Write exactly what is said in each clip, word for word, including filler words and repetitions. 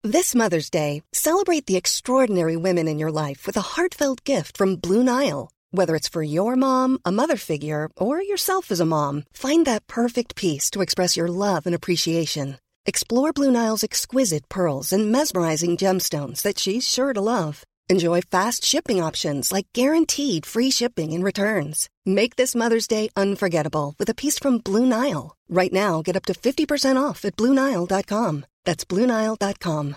This Mother's Day, celebrate the extraordinary women in your life with a heartfelt gift from Blue Nile. Whether it's for your mom, a mother figure, or yourself as a mom, find that perfect piece to express your love and appreciation. Explore Blue Nile's exquisite pearls and mesmerizing gemstones that she's sure to love. Enjoy fast shipping options like guaranteed free shipping and returns. Make this Mother's Day unforgettable with a piece from Blue Nile. Right now, get up to fifty percent off at blue nile dot com. That's blue nile dot com.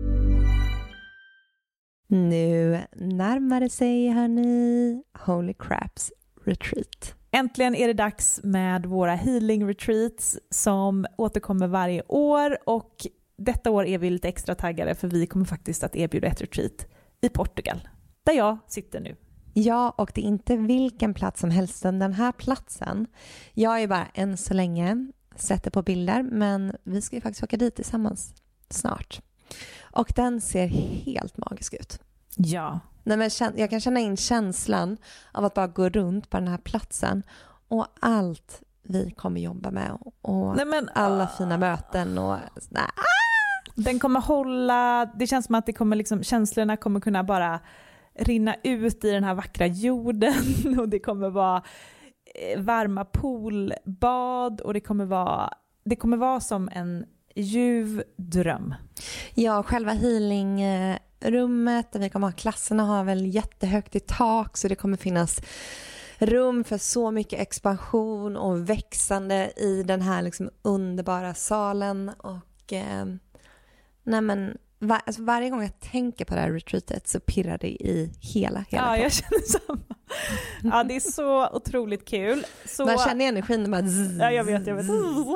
Nu närmar det sig, hörni, Holy Craps Retreat. Äntligen är det dags med våra healing retreats som återkommer varje år, och detta år är vi lite extra taggade för vi kommer faktiskt att erbjuda ett retreat i Portugal, där jag sitter nu. Ja, och det är inte vilken plats som helst. Den här platsen, jag är bara än så länge sätter på bilder, men vi ska ju faktiskt åka dit tillsammans snart. Och den ser helt magisk ut. Ja. Nej, men jag kan känna in känslan av att bara gå runt på den här platsen och allt vi kommer jobba med och Nej, men, alla uh... fina möten och nej. Den kommer hålla, det känns som att det kommer liksom, känslorna kommer kunna bara rinna ut i den här vackra jorden, och det kommer vara varma poolbad, och det kommer vara det kommer vara som en ljuv dröm. Ja, själva healingrummet där vi kommer ha klasserna har väl jättehögt i tak, så det kommer finnas rum för så mycket expansion och växande i den här liksom underbara salen. Och eh, nej men var, alltså varje gång jag tänker på det här retreatet så pirrar det i hela hela Ja, jag känner samma. Ja, det är så otroligt kul. Så... Man känner energin bara zzz, ja, jag vet, jag vet.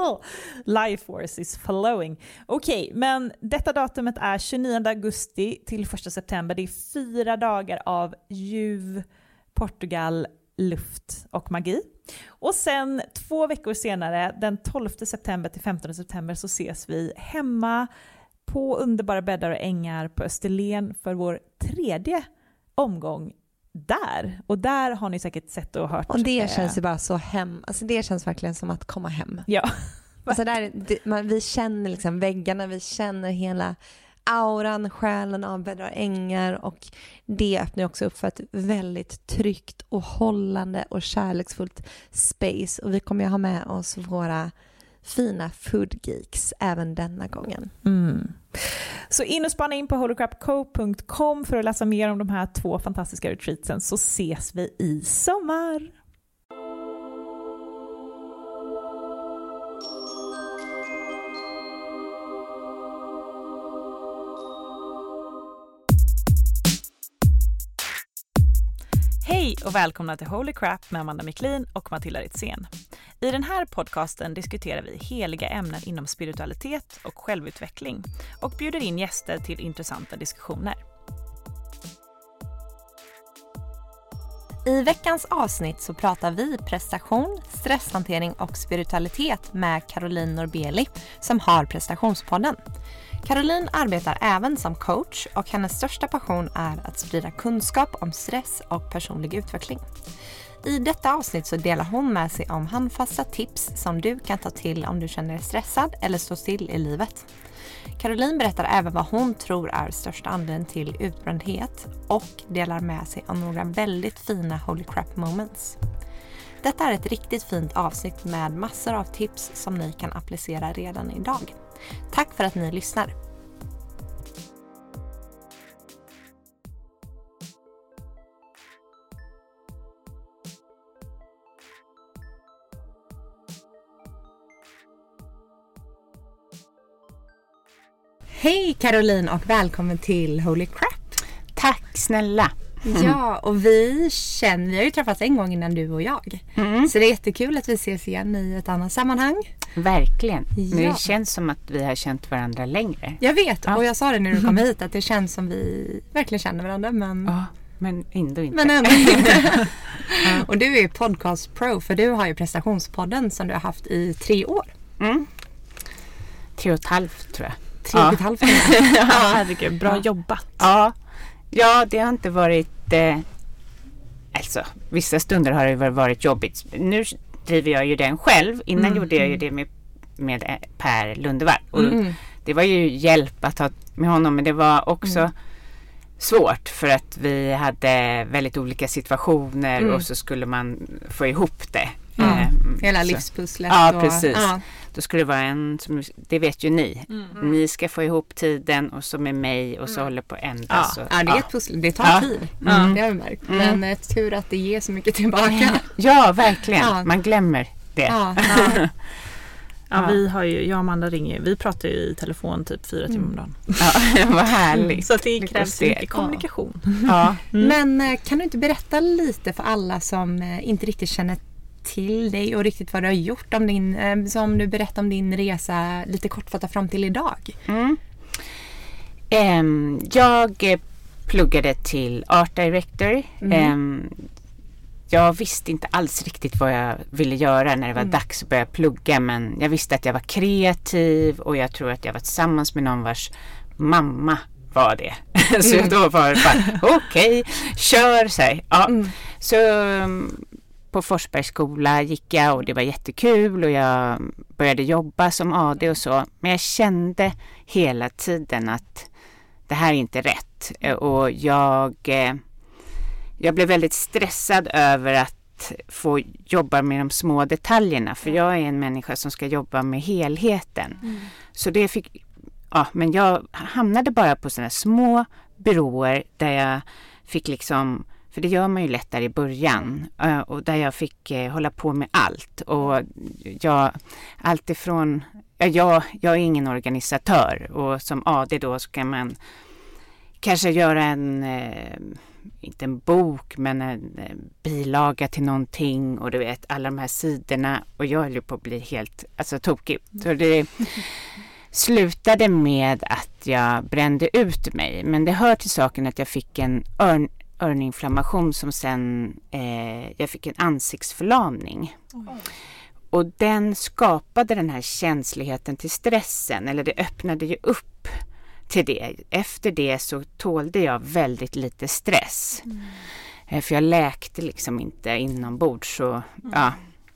Life force is flowing. Okej, okay, men detta datumet är tjugonionde augusti till första september. Det är fyra dagar av ljuv Portugal, luft och magi. Och sen två veckor senare, den tolfte september till femtonde september, så ses vi hemma på underbara bäddar och ängar på Österlen för vår tredje omgång där. Och där har ni säkert sett och hört. Och det känns ju bara så hem. Alltså det känns verkligen som att komma hem. Ja. Alltså där, det, man, vi känner liksom väggarna, vi känner hela auran, själen av bäddar och ängar, och det öppnar också upp för ett väldigt tryggt och hållande och kärleksfullt space. Och vi kommer ju ha med oss våra fina food geeks även denna gången. Mm. Så in och spana in på holy crap co punkt com för att läsa mer om de här två fantastiska retreatsen, så ses vi i sommar. Hej och välkomna till Holy Crap med Amanda Miklin och Matilda Ritzén. I den här podcasten diskuterar vi heliga ämnen inom spiritualitet och självutveckling och bjuder in gäster till intressanta diskussioner. I veckans avsnitt så pratar vi prestation, stresshantering och spiritualitet med Caroline Norbeli som har Prestationspodden. Caroline arbetar även som coach och hennes största passion är att sprida kunskap om stress och personlig utveckling. I detta avsnitt så delar hon med sig om handfasta tips som du kan ta till om du känner dig stressad eller står still i livet. Caroline berättar även vad hon tror är största anledningen till utbrändhet och delar med sig om några väldigt fina Holy Crap moments. Detta är ett riktigt fint avsnitt med massor av tips som ni kan applicera redan idag. Tack för att ni lyssnar. Hej Caroline och välkommen till Holy Crap. Tack snälla. Mm. Ja, och vi känner, vi har ju träffats en gång innan du och jag. Mm. Så det är jättekul att vi ses igen i ett annat sammanhang. Verkligen. Ja. Men det känns som att vi har känt varandra längre. Jag vet, ja. Och jag sa det när du kom hit att det känns som vi verkligen känner varandra. Men, ja, men ändå inte. Men ändå inte. Ja. Och du är podcast pro, för du har ju Prestationspodden som du har haft i tre år. Mm. Tre och ett halvt tror jag. Tre och ett halvt. Ja, herregud, bra ja. jobbat. Ja. Ja, det har inte varit eh, alltså, vissa stunder har det varit jobbigt. Nu driver jag ju den själv. Innan mm. gjorde jag ju det med, med Per Lundevall. Och mm. det var ju hjälp att ha med honom, men det var också mm. svårt för att vi hade väldigt olika situationer mm. och så skulle man få ihop det. Mm. Eh, Hela så. livspusslet. Ja, och, precis. Ja. Då skulle det vara en, som, det vet ju ni. Mm. Ni ska få ihop tiden och så med mig och så mm. håller på ända. Ja. Så, ja, det är ett pussel. Det tar ja. tid. Mm. Det har vi märkt. Mm. Men tur att det ger så mycket tillbaka. Ja, verkligen. Ja. Man glömmer det. Ja, ja. Ja, vi har ju, jag och Amanda ringer, vi pratar ju i telefon typ fyra timmar om dagen. Ja, vad härligt. Så det krävs mycket kommunikation. Ja. Mm. Men kan du inte berätta lite för alla som inte riktigt känner till dig och riktigt vad du har gjort om din, som du berättar om din resa lite kortfattat fram till idag? Mm. Um, jag pluggade till Art Director. Mm. Um, Jag visste inte alls riktigt vad jag ville göra när det var mm. dags att börja plugga, men jag visste att jag var kreativ och jag tror att jag var tillsammans med någon vars mamma var det. Mm. Så då var det bara, okej, okay, kör sig. Ja. Mm. Så um, på Forsbergsskola gick jag och det var jättekul och jag började jobba som A D och så, men jag kände hela tiden att det här är inte rätt och jag... Eh, Jag blev väldigt stressad över att få jobba med de små detaljerna. För jag är en människa som ska jobba med helheten. Mm. Så det fick... Ja, men jag hamnade bara på sådana små byråer där jag fick liksom... För det gör man ju lättare i början. Och där jag fick eh, hålla på med allt. Och jag... Allt ifrån... Ja, jag, jag är ingen organisatör. Och som A D då så kan man kanske göra en... Eh, inte en bok, men en bilaga till någonting och du vet, alla de här sidorna och jag höll ju på att bli helt alltså, tokig. Så det slutade med att jag brände ut mig, men det hör till saken att jag fick en örn, örninflammation som sen eh, jag fick en ansiktsförlamning. Mm. Och den skapade den här känsligheten till stressen, eller det öppnade ju upp till det. Efter det så tålde jag väldigt lite stress. Mm. För jag läkte liksom inte inombords. Så, mm. ja.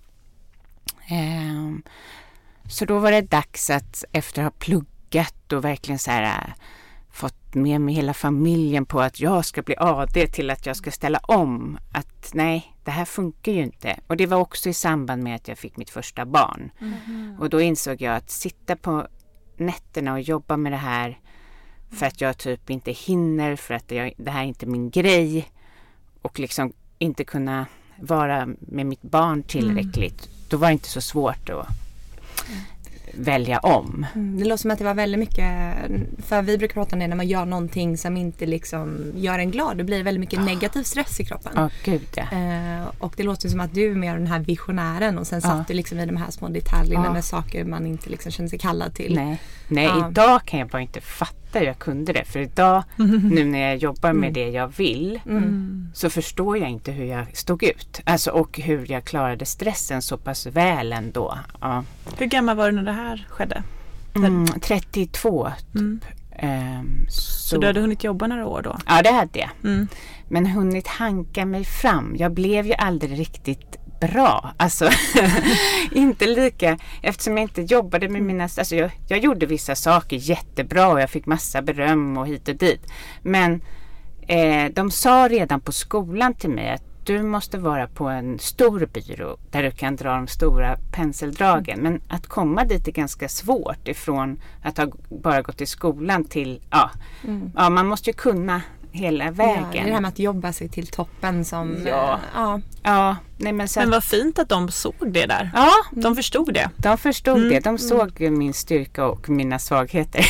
Ehm, så då var det dags att efter att ha pluggat och verkligen så här, fått med mig hela familjen på att jag ska bli A D till att jag ska ställa om. Att nej, det här funkar ju inte. Och det var också i samband med att jag fick mitt första barn. Mm. Och då insåg jag att sitta på nätterna och jobba med det här för att jag typ inte hinner, för att jag, det här är inte min grej och liksom inte kunna vara med mitt barn tillräckligt. Mm. Då var det inte så svårt att mm. välja om. Mm, det låter som att det var väldigt mycket, för vi brukar prata om det när man gör någonting som inte liksom gör en glad. Det blir väldigt mycket oh. negativ stress i kroppen. Ja, oh, gud ja. Eh, och det låter som att du är mer den här visionären och sen satt oh. du liksom i de här små detaljerna oh. med saker man inte liksom känner sig kallad till. Nej, Nej ja. Idag kan jag bara inte fatta hur jag kunde det. För idag, mm. nu när jag jobbar med mm. det jag vill, mm. så förstår jag inte hur jag stod ut. Alltså, och hur jag klarade stressen så pass väl ändå. Ja. Hur gammal var du när det här skedde? Mm, trettiotvå typ. Mm. Um, så. så du hade hunnit jobba några år då? Ja, det hade jag. Mm. Men hunnit hanka mig fram. Jag blev ju aldrig riktigt bra. Alltså, inte lika. Eftersom jag inte jobbade med mina... Alltså jag, jag gjorde vissa saker jättebra och jag fick massa beröm och hit och dit. Men eh, de sa redan på skolan till mig att du måste vara på en stor byrå där du kan dra de stora penseldragen. Men att komma dit är ganska svårt ifrån att ha bara gått i skolan till... Ja, mm. ja man måste ju kunna hela vägen. Ja, det här med att jobba sig till toppen som... Ja. ja. ja nej, men så men vad fint att de såg det där. Ja. De förstod det. De förstod mm. det. De såg mm. min styrka och mina svagheter.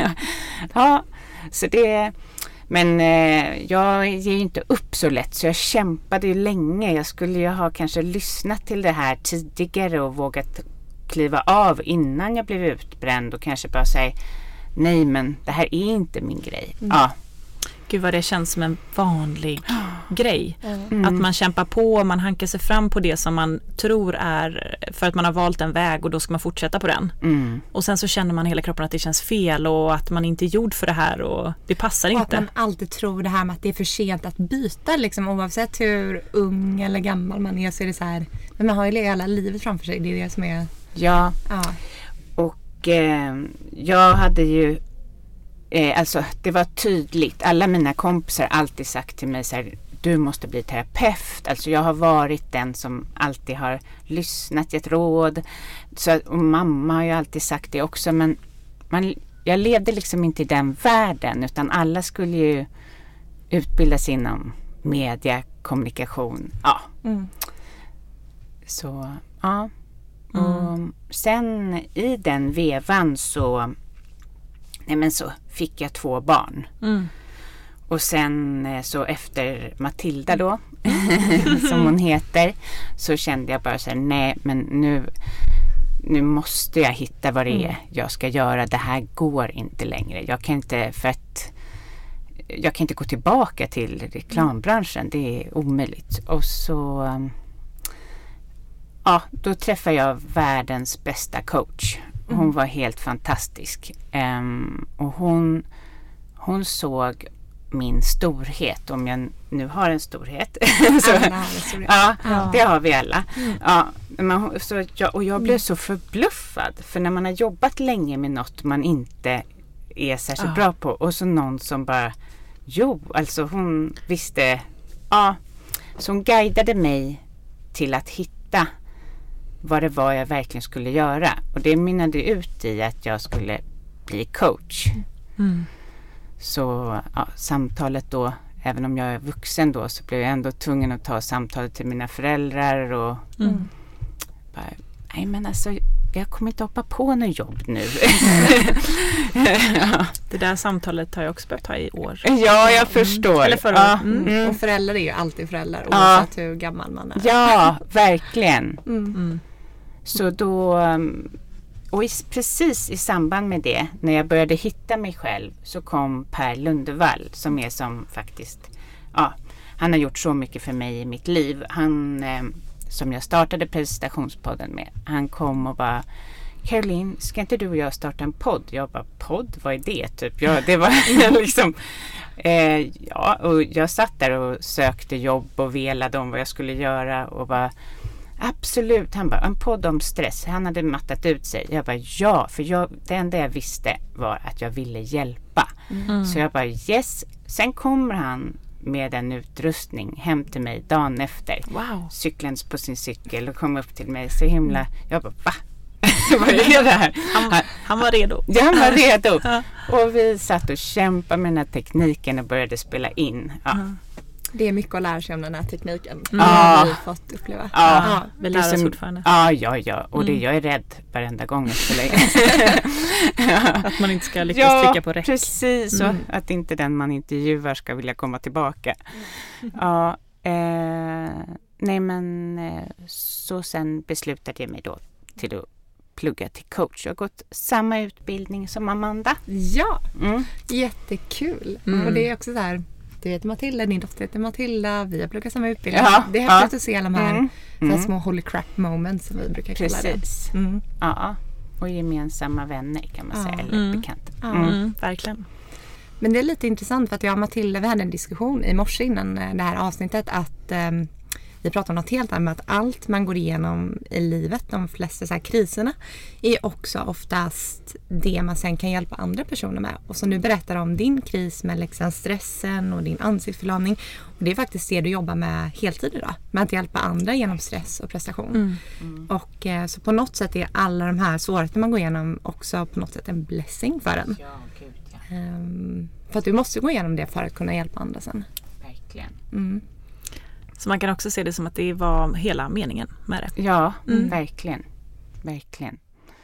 ja, så det... Men eh, jag ger ju inte upp så lätt, så jag kämpade ju länge. Jag skulle ju ha kanske lyssnat till det här tidigare och vågat kliva av innan jag blev utbränd och kanske bara säga nej, men det här är inte min grej. Mm. Ja. Gud vad det känns som en vanlig grej. Mm. Att man kämpar på, man hankar sig fram på det som man tror är för att man har valt en väg och då ska man fortsätta på den. Mm. Och sen så känner man hela kroppen att det känns fel och att man inte är gjord för det här och det passar och inte. Och att man alltid tror det här med att det är för sent att byta liksom, oavsett hur ung eller gammal man är så är det så här, men man har ju hela livet framför sig, det är det som är... Ja, ja. och Och eh, jag hade ju, eh, alltså det var tydligt, alla mina kompisar har alltid sagt till mig så här, du måste bli terapeut. Alltså jag har varit den som alltid har lyssnat, gett råd. Så, och mamma har ju alltid sagt det också, men man, jag levde liksom inte i den världen, utan alla skulle ju utbilda sig inom media, kommunikation. Ja. Mm. Så, ja. Mm. Och sen i den vevan så, nej men så fick jag två barn. Mm. Och sen så efter Matilda då, som hon heter, så kände jag bara så här, nej men nu, nu måste jag hitta vad det är jag ska göra. Det här går inte längre. Jag kan inte, för att jag kan inte gå tillbaka till reklambranschen. Det är omöjligt. Och så, ja, då träffade jag världens bästa coach. Hon mm. var helt fantastisk. Um, och hon, hon såg min storhet, om jag nu har en storhet. så, ja, ja, det har vi alla. Mm. Ja, men, så jag, och jag blev så förbluffad, för när man har jobbat länge med något man inte är särskilt ja. bra på, och så någon som bara, jo, alltså hon visste, ja, så hon guidade mig till att hitta vad det var jag verkligen skulle göra, och det mynnade ut i att jag skulle bli coach. Mm. Så ja, samtalet då, även om jag är vuxen då, så blev jag ändå tvungen att ta samtalet till mina föräldrar och mm. bara, nej men alltså jag kommer inte hoppa på något jobb nu. ja. Det där samtalet har jag också behövt ha i år. Ja, jag förstår. Mm. Eller förra ja. mm. Mm. Och föräldrar är ju alltid föräldrar, oavsett ja. hur gammal man är. Ja, verkligen. Mm. Mm. Så då, och i, precis i samband med det, när jag började hitta mig själv, så kom Per Lundevall, som är som faktiskt, ja, han har gjort så mycket för mig i mitt liv. Han, eh, som jag startade presentationspodden med, han kom och bara, Caroline, ska inte du och jag starta en podd? Jag bara, podd? Vad är det? Typ. Ja, det var liksom, eh, ja, och jag satt där och sökte jobb och velade om vad jag skulle göra och bara, absolut. Han bara, en podd om stress. Han hade mattat ut sig. Jag bara, ja, för jag, det enda jag visste var att jag ville hjälpa. Mm. Så jag bara, yes. Sen kommer han med en utrustning hem till mig dagen efter. Wow. Cyklens på sin cykel och kom upp till mig så himla, mm. jag bara, va? Vad är det här? Han, han var redo. Ja, han var redo. Och vi satt och kämpade med den här tekniken och började spela in. Ja. Mm. Det är mycket att lära sig om den här tekniken. Mm. Ja. Har vi fått uppleva. Ja, ja, vi lär oss fortfarande. Ja, ja, ja. Och det, mm. jag är rädd varenda gång jag spelar in. ja. Att man inte ska lyckas ja, trycka på rätt. Precis. Mm. Och att inte den man intervjuar ska vilja komma tillbaka. Mm. Ja, eh, nej men eh, så sen beslutade jag mig då till att plugga till coach. Jag har gått samma utbildning som Amanda. Ja, mm. jättekul. Mm. Och det är också så här, du heter Matilda, din dotter heter Matilda, vi har pluggat samma utbildning. Ja, det är häftigt ja. att se alla de här, mm. Mm. små holy crap moments som vi brukar kalla det. Precis. Mm. Ja, och gemensamma vänner kan man ja. säga, eller mm. bekanta. Mm. Mm. Verkligen. Men det är lite intressant för att jag och Matilda, vi hade en diskussion i morse innan det här avsnittet att um, vi pratar om något helt annat, att allt man går igenom i livet, de flesta så här kriserna, är också oftast det man sen kan hjälpa andra personer med. Och som du berättar om din kris med liksom stressen och din ansiktsförlamning. Och det är faktiskt det du jobbar med heltid idag, med att hjälpa andra genom stress och prestation. Mm. Mm. Och eh, så på något sätt är alla de här svårigheter man går igenom också på något sätt en blessing för en. Ja, gud, ja. Um, för att du måste gå igenom det för att kunna hjälpa andra sen. Verkligen. Mm. Så man kan också se det som att det var hela meningen med det. Ja, mm. verkligen. Verkligen.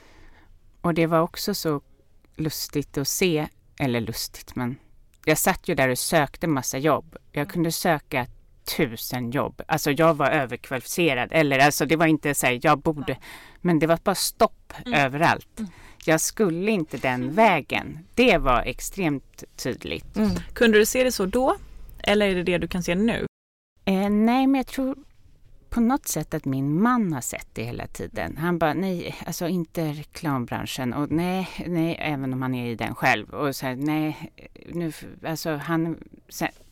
Och det var också så lustigt att se, eller lustigt, men jag satt ju där och sökte massa jobb. Jag kunde söka tusen jobb. Alltså jag var överkvalificerad. Eller alltså det var inte så här, jag borde, men det var bara stopp mm. överallt. Mm. Jag skulle inte den mm. vägen. Det var extremt tydligt. Mm. Kunde du se det så då? Eller är det det du kan se nu? Eh, nej, men jag tror på något sätt att min man har sett det hela tiden. Han bara, nej, alltså inte reklambranschen. Och nej, nej, även om han är i den själv. Och så här, nej, nu, alltså han, så,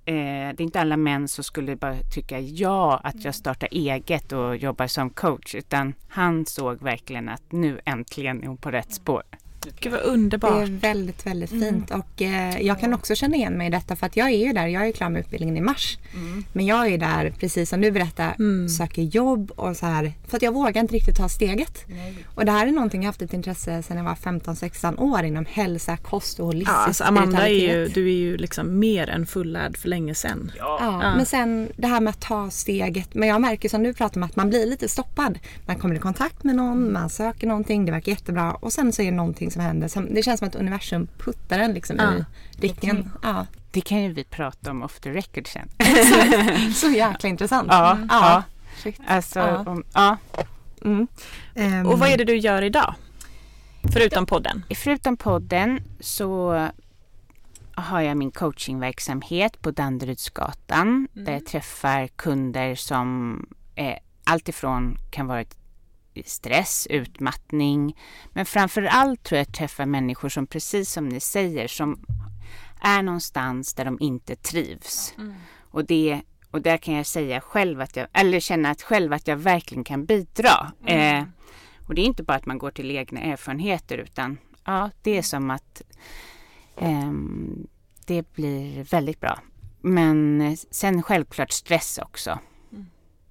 Eh, det är inte alla män som skulle bara tycka ja att jag startar eget och jobbar som coach, utan han såg verkligen att nu äntligen är hon på rätt spår. Gud vad underbart. Det är väldigt, väldigt fint. Mm. Och eh, jag kan också känna igen mig i detta, för att jag är ju där, jag är klar med utbildningen i mars. Mm. Men jag är där, precis som du berättar, mm. söker jobb och så här, för att jag vågar inte riktigt ta steget. Nej. Och det här är någonting jag haft ett intresse sedan jag var femton sexton år inom hälsa, kost och holistisk ja, alltså Amanda är ju, du är ju liksom mer än fullärd för länge sedan. Ja. Ja, ja, men sen det här med att ta steget, men jag märker som du pratar om att man blir lite stoppad. Man kommer i kontakt med någon, man söker någonting, det verkar jättebra och sen så är det någonting som händer. Det känns som att universum puttar den liksom ja. i riktningen. Ja. Det kan ju vi prata om off the record sen. Så jäkla intressant. Ja, mm. ja. ja. Alltså, ja. Om, ja. Mm. Um. Och vad är det du gör idag? Förutom podden? Förutom podden så har jag min coachingverksamhet på Danderydsgatan. Mm. Där jag träffar kunder som eh, alltifrån kan vara ett stress, utmattning, men framförallt tror jag att träffa människor som precis som ni säger, som är någonstans där de inte trivs. Mm. Och det och där kan jag säga själv att jag, eller känna att själv att jag verkligen kan bidra. Mm. Eh, och det är inte bara att man går till egna erfarenheter, utan ja, det är som att eh, det blir väldigt bra. Men sen självklart stress också. Mm.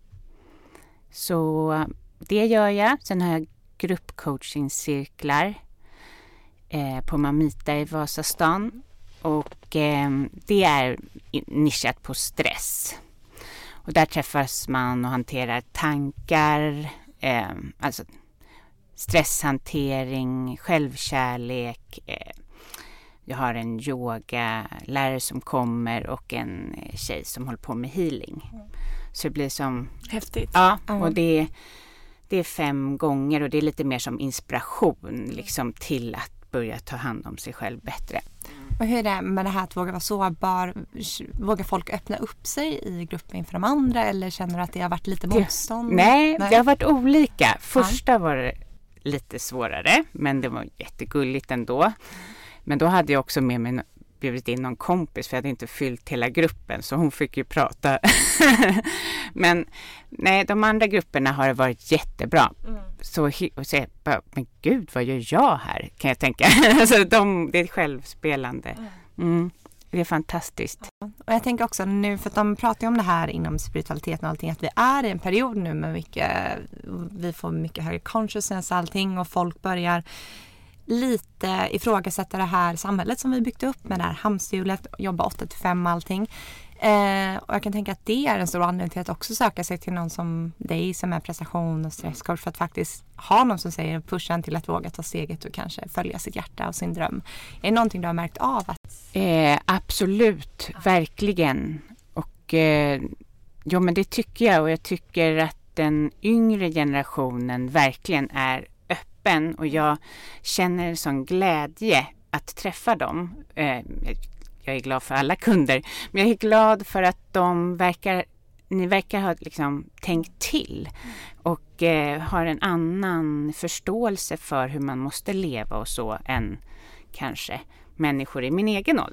Så det gör jag. Sen har jag gruppcoachingcirklar eh, på Mamita i Vasastan. Och eh, det är nischat på stress. Och där träffas man och hanterar tankar, eh, alltså stresshantering, självkärlek. Eh, jag har en yogalärare som kommer och en tjej som håller på med healing. Så det blir som... Häftigt. Ja, och det Det är fem gånger och det är lite mer som inspiration liksom, till att börja ta hand om sig själv bättre. Och hur är det med det här att våga vara sårbar? Vågar folk öppna upp sig i gruppen inför de andra, eller känner du att det har varit lite motstånd? Nej, Nej. det har varit olika. Första var det lite svårare, men det var jättegulligt ändå. Men då hade jag också med mig bjudit in någon kompis, för jag hade inte fyllt hela gruppen, så hon fick ju prata. Men nej, de andra grupperna har det varit jättebra. Mm. Så, och så bara, men gud, vad gör jag här? Kan jag tänka. Alltså, de, det är självspelande. Mm. Det är fantastiskt. Och jag tänker också nu, för att de pratar ju om det här inom spiritualiteten och allting, att vi är i en period nu med mycket, vi får mycket högre consciousness och allting, och folk börjar lite ifrågasätta det här samhället som vi byggt upp med det här hamsterhjulet, jobba åtta till fem allting. Eh, och jag kan tänka att det är en stor anledning till att också söka sig till någon som dig som är prestation- och stresscoach, för att faktiskt ha någon som säger pusha en till att våga ta steget och kanske följa sitt hjärta och sin dröm. Är det någonting du har märkt av? Att... Eh, absolut, verkligen. Och eh, ja, men det tycker jag, och jag tycker att den yngre generationen verkligen är öppen, och jag känner en sån glädje att träffa dem. Eh, jag är glad för alla kunder, men jag är glad för att de verkar, ni verkar ha liksom tänkt till och eh, har en annan förståelse för hur man måste leva och så än kanske människor i min egen ålder.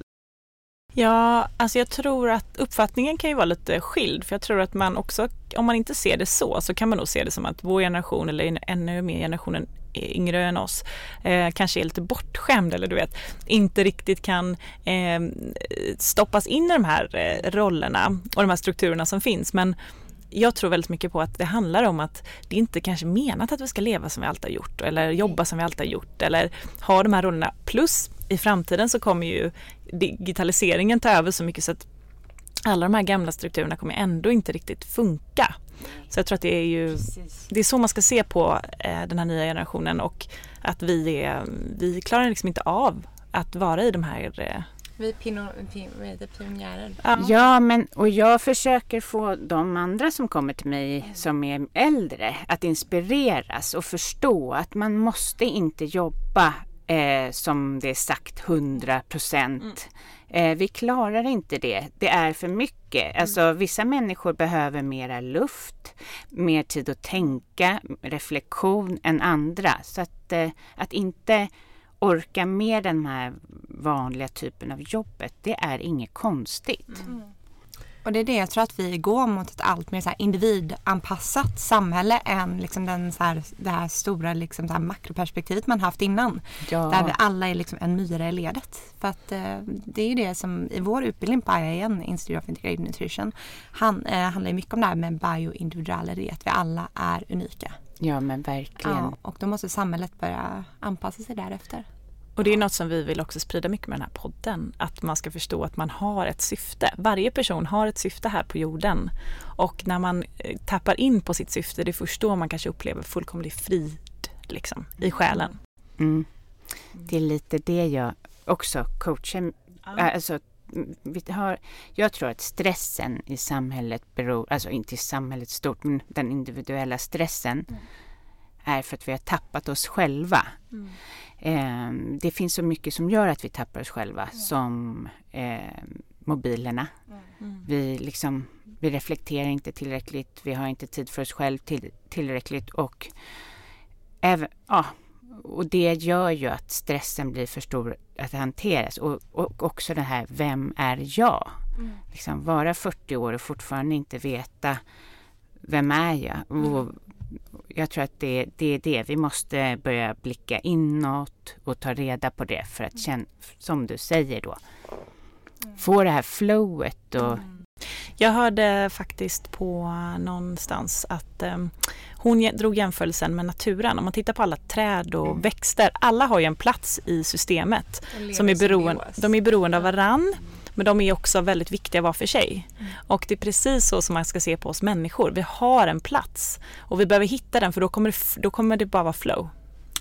Ja, alltså jag tror att uppfattningen kan ju vara lite skild, för jag tror att man också, om man inte ser det så, så kan man nog se det som att vår generation, eller ännu mer generationen yngre än oss, eh, kanske är lite bortskämd, eller du vet, inte riktigt kan eh, stoppas in i de här eh, rollerna och de här strukturerna som finns. Men jag tror väldigt mycket på att det handlar om att det inte kanske menat att vi ska leva som vi alltid har gjort, eller jobba som vi alltid har gjort, eller ha de här rollerna. Plus i framtiden så kommer ju digitaliseringen ta över så mycket, så att alla de här gamla strukturerna kommer ändå inte riktigt funka. Så jag tror att det är ju det är så man ska se på eh, den här nya generationen, och att vi är vi klarar liksom inte av att vara i de här eh, vi är pino, pin, pionjärer. Ja. ja, men och jag försöker få de andra som kommer till mig som är äldre att inspireras och förstå att man måste inte jobba eh, som det är sagt hundra procent. Mm. Eh, vi klarar inte det. Det är för mycket. Mm. Alltså, vissa människor behöver mera luft, mer tid att tänka, reflektion än andra. Så att, eh, att inte orka med den här vanliga typen av jobbet, det är inget konstigt. Mm. Och det är det jag tror att vi går mot ett allt mer så här individanpassat samhälle än liksom den så här, det här stora liksom så här makroperspektivet man haft innan. Ja. Där vi alla är liksom en myra i ledet. För att eh, det är ju det som i vår utbildning på I I N, Institute of Integrated Nutrition, han, eh, handlar mycket om det här med bioindividuality, att vi alla är unika. Ja, men verkligen. Ja, och då måste samhället börja anpassa sig därefter. Och det är något som vi vill också sprida mycket med den här podden. Att man ska förstå att man har ett syfte. Varje person har ett syfte här på jorden. Och när man tappar in på sitt syfte, det är först då man kanske upplever fullkomlig frid liksom, i själen. Mm. Det är lite det jag också coachar. Ja. Alltså, vi har, jag tror att stressen i samhället beror, alltså inte i samhället stort, men den individuella stressen mm. är för att vi har tappat oss själva. Mm. Eh, det finns så mycket som gör att vi tappar oss själva, mm. som eh, mobilerna. Mm. Vi, liksom, vi reflekterar inte tillräckligt, vi har inte tid för oss själv till, tillräckligt och, även, ja, och det gör ju att stressen blir för stor att hanteras. Och, och också det här, vem är jag? Mm. Liksom, vara fyrtio år och fortfarande inte veta vem är jag? Mm. Och jag tror att det, det är det. Vi måste börja blicka inåt och ta reda på det för att känna, som du säger då, få det här flowet. Och... Mm. Jag hörde faktiskt på någonstans att um, hon drog jämförelsen med naturen. Om man tittar på alla träd och mm. växter, alla har ju en plats i systemet. Som är beroende, de är beroende av varann. Men de är också väldigt viktiga var för sig. Mm. Och det är precis så som man ska se på oss människor. Vi har en plats. Och vi behöver hitta den för då kommer det, då kommer det bara vara flow.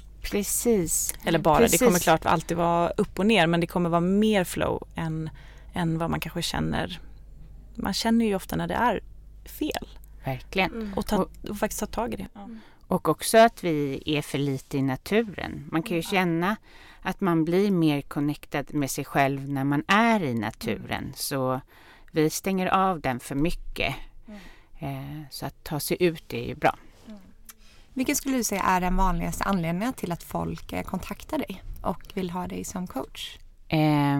Precis. Eller bara, precis. Det kommer klart alltid vara upp och ner. Men det kommer vara mer flow än, än vad man kanske känner. Man känner ju ofta när det är fel. Verkligen. Mm. Och, ta, och faktiskt ta tag i det. Ja. Och också att vi är för lite i naturen. Man kan ju känna att man blir mer connectad med sig själv när man är i naturen. Mm. Så vi stänger av den för mycket. Mm. Eh, så att ta sig ut är ju bra. Mm. Vilken skulle du säga är den vanligaste anledningen till att folk eh, kontaktar dig och vill ha dig som coach? Eh,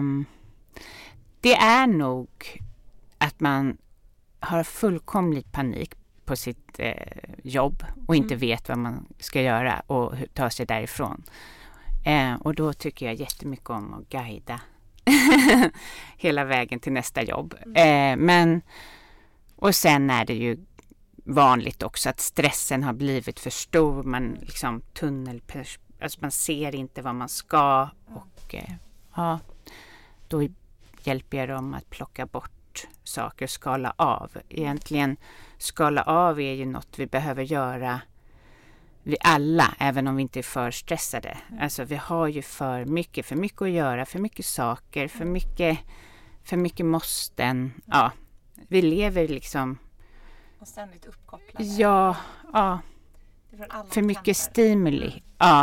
det är nog att man har fullkomlig panik på sitt eh, jobb och inte mm. vet vad man ska göra och ta sig därifrån. Eh, och då tycker jag jättemycket om att guida hela vägen till nästa jobb. Eh, men, och sen är det ju vanligt också att stressen har blivit för stor. Man liksom tunnel, alltså man ser inte vad man ska och eh, ja, då hjälper jag dem att plocka bort saker, skala av. Egentligen skala av är ju något vi behöver göra vi alla, även om vi inte är för stressade. Alltså vi har ju för mycket, för mycket att göra, för mycket saker, för mycket, för mycket måsten. Ja, vi lever liksom... Och ständigt uppkopplade. Ja, ja. För mycket stimuli. Ja.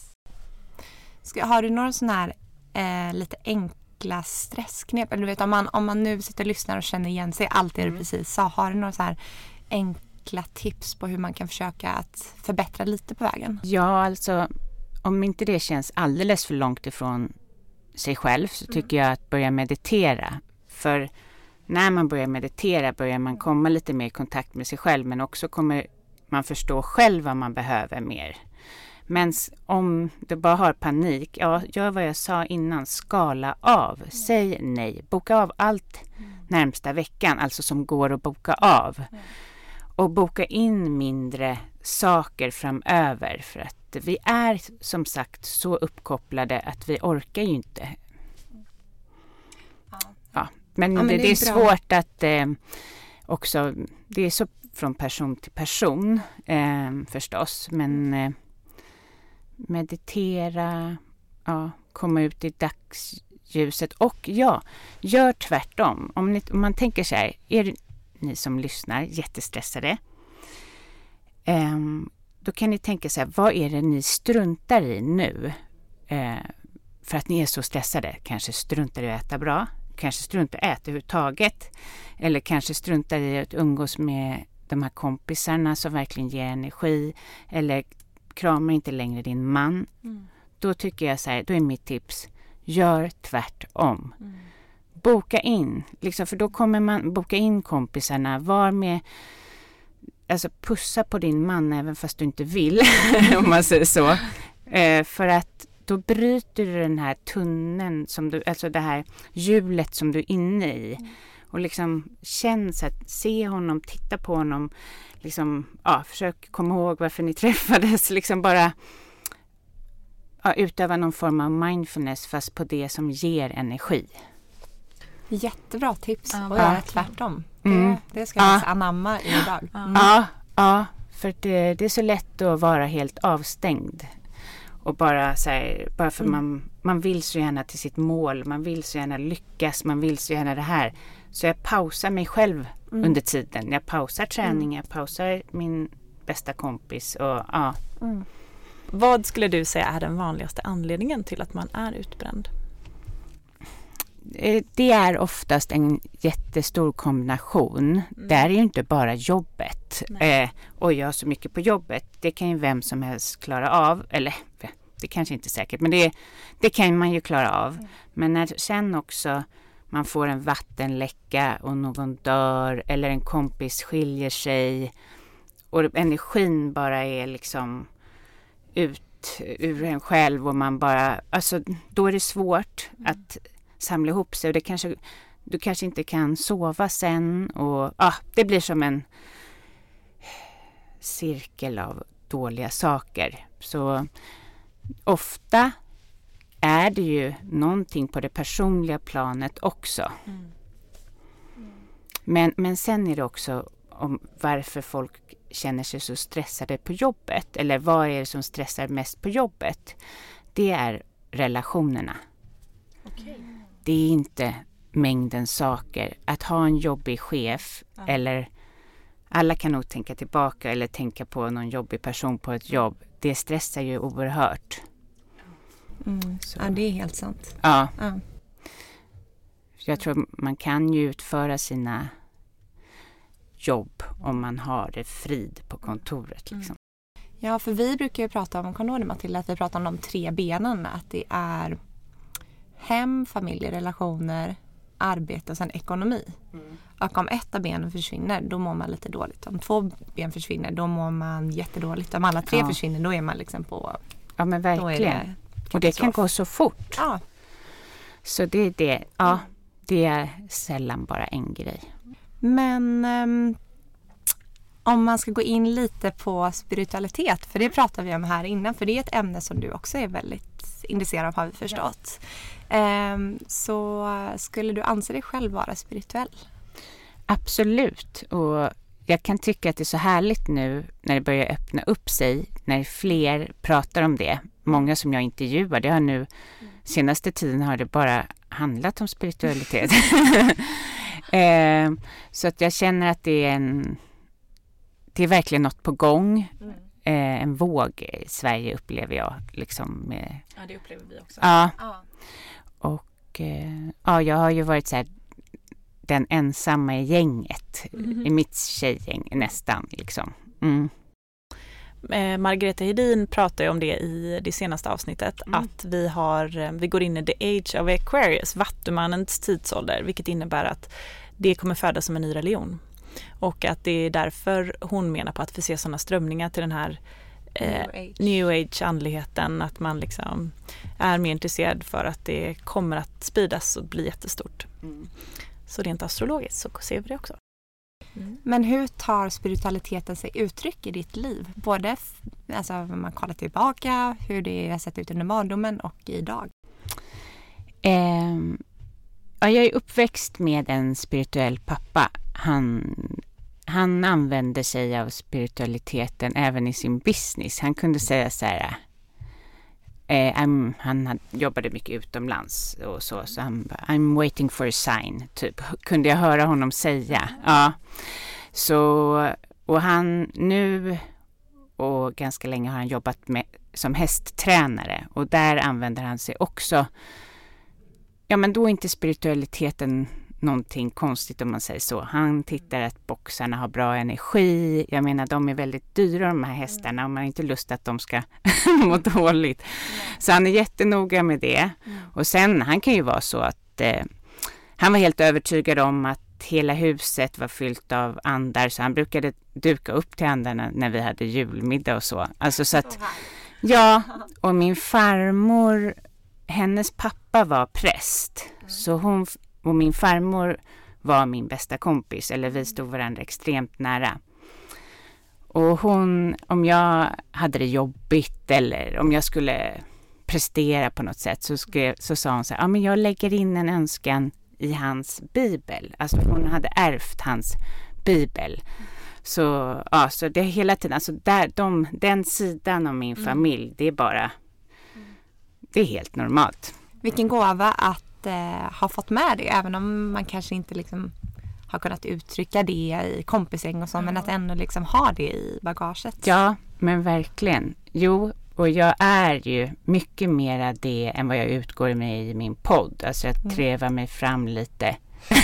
Ska, har du några sådana här eh, lite enkla stressknep? Eller du vet, om man, om man nu sitter och lyssnar och känner igen sig allt det du precis sa, har du några så här enkla tips på hur man kan försöka att förbättra lite på vägen? Ja, alltså om inte det känns alldeles för långt ifrån sig själv så tycker mm. jag att börja meditera. För när man börjar meditera börjar man komma lite mer i kontakt med sig själv, men också kommer man förstå själv vad man behöver mer. Men om du bara har panik, ja, gör vad jag sa innan, skala av, mm. säg nej, boka av allt mm. närmsta veckan, alltså som går att boka av. Mm. Och boka in mindre saker framöver, för att vi är som sagt så uppkopplade att vi orkar ju inte. Ja, ja men, ja, men det, det är, är svårt att eh, också, det är så från person till person eh, förstås, men eh, meditera, ja, komma ut i dagsljuset och ja, gör tvärtom. Om, ni, om man tänker så här, är ni som lyssnar jättestressade, eh, då kan ni tänka så här, vad är det ni struntar i nu eh, för att ni är så stressade? Kanske struntar i att äta bra, kanske struntar i att äta överhuvudtaget, eller kanske struntar i att umgås med de här kompisarna som verkligen ger energi, eller kramar inte längre din man. Mm. Då tycker jag så här, då är mitt tips, gör tvärtom. Mm. boka in. Liksom, för då kommer man boka in kompisarna. Var med, alltså pussa på din man även fast du inte vill. Om man säger så. Eh, för att då bryter du den här tunneln, som du, alltså det här hjulet som du är inne i. Mm. Och liksom känn så att, se honom, titta på honom. Liksom, ja, försök komma ihåg varför ni träffades. Liksom bara ja, utöva någon form av mindfulness fast på det som ger energi. Jättebra tips. Ja, och göra tvärtom. Mm. Det, det ska jag ja. anamma idag. Mm. Ja, ja, för det, det är så lätt att vara helt avstängd. Och bara så här, bara för mm. man, man vill så gärna till sitt mål. Man vill så gärna lyckas. Man vill så gärna det här. Så jag pausar mig själv mm. under tiden. Jag pausar träning. Mm. Jag pausar min bästa kompis. Och, ja. Mm. Vad skulle du säga är den vanligaste anledningen till att man är utbränd? Det är oftast en jättestor kombination. Mm. Det är ju inte bara jobbet. Eh, och jag har så mycket på jobbet. Det kan ju vem som helst klara av. Eller det kanske inte är säkert. Men det, det kan man ju klara av. Mm. Men när sen också man får en vattenläcka och någon dör. Eller en kompis skiljer sig. Och energin bara är liksom ut ur en själv. Och man bara, alltså då är det svårt mm. att samla ihop sig och det kanske, du kanske inte kan sova sen och ah, det blir som en cirkel av dåliga saker. Så ofta är det ju någonting på det personliga planet också. Mm. Mm. Men, men sen är det också om varför folk känner sig så stressade på jobbet eller vad är det som stressar mest på jobbet? Det är relationerna. Okay. Det är inte mängden saker. Att ha en jobbig chef ja. eller alla kan nog tänka tillbaka eller tänka på någon jobbig person på ett jobb. Det stressar ju oerhört. Mm. Ja, det är helt sant. Ja. ja. Jag tror man kan ju utföra sina jobb om man har det frid på kontoret. Liksom. Mm. Ja, för vi brukar ju prata om, kommer du ihåg det, Matilda, att vi pratar om de tre benen. Att det är hem, familj, relationer, arbete och sen ekonomi. Mm. Och om ett av benen försvinner, då mår man lite dåligt. Om två ben försvinner, då mår man jättedåligt. Om alla tre ja. försvinner, då är man liksom på... Ja, men verkligen. Det och det kan gå så fort. Ja. Så det är det. Ja, det är sällan bara en grej. Men um, om man ska gå in lite på spiritualitet, för det pratar vi om här innan, för det är ett ämne som du också är väldigt intresserad av, har vi förstått. Ja. Um, så skulle du anse dig själv vara spirituell? Absolut. Och jag kan tycka att det är så härligt nu när det börjar öppna upp sig, när fler pratar om det. Många som jag intervjuar, det har nu senaste tiden har det bara handlat om spiritualitet. eh, så att jag känner att det är en det är verkligen något på gång. Mm. Eh, en våg i Sverige upplever jag. Liksom med, ja, det upplever vi också. Ja. ja. Och eh, ja, jag har ju varit så här den ensamma i gänget. Mm. I mitt tjejgäng nästan. Liksom. Mm. Eh, Margareta Hedin pratar ju om det i det senaste avsnittet. Mm. Att vi, har, vi går in i the age of Aquarius, vattumannens tidsålder. Vilket innebär att det kommer födas som en ny religion. Och att det är därför hon menar på att vi ser sådana strömningar till den här eh, New Age. New Age-andligheten. Att man liksom är mer intresserad för att det kommer att spridas och bli jättestort. Mm. Så rent astrologiskt så ser vi det också. Mm. Men hur tar spiritualiteten sig uttryck i ditt liv? Både alltså, om man kollar tillbaka, hur det har sett ut under barndomen och idag. Eh, ja, jag är uppväxt med en spirituell pappa. Han, han använder sig av spiritualiteten även i sin business. Han kunde säga så här... Eh, I'm, han hade, jobbade mycket utomlands och så, så han bara, I'm waiting for a sign, typ. Kunde jag höra honom säga. Ja. Så, och han nu och ganska länge har han jobbat med, som hästtränare och där använder han sig också, ja men då är inte spiritualiteten någonting konstigt om man säger så. Han tittar att boxarna har bra energi. Jag menar, de är väldigt dyra de här hästarna och man har inte lust att de ska må dåligt. Mm. Så han är jättenoga med det. Mm. Och sen, han kan ju vara så att eh, han var helt övertygad om att hela huset var fyllt av andar, så han brukade duka upp till andarna när vi hade julmiddag och så. Alltså så att, ja, och min farmor, hennes pappa var präst, så hon och min farmor var min bästa kompis, eller vi stod varandra extremt nära. Och hon, om jag hade det jobbigt eller om jag skulle prestera på något sätt, så, skrev, så sa hon så här, ja men jag lägger in en önskan i hans bibel. Alltså hon hade ärvt hans bibel. Så, ja, så det är hela tiden, alltså där, de, den sidan av min familj, det är bara, det är helt normalt. Vilken gåva att eh, ha fått med det, även om man kanske inte liksom har kunnat uttrycka det i kompisgäng och så, men att ändå liksom ha det i bagaget. Ja, men verkligen. Jo, och jag är ju mycket mera det än vad jag utgår med i min podd. Alltså jag trevar mig fram lite.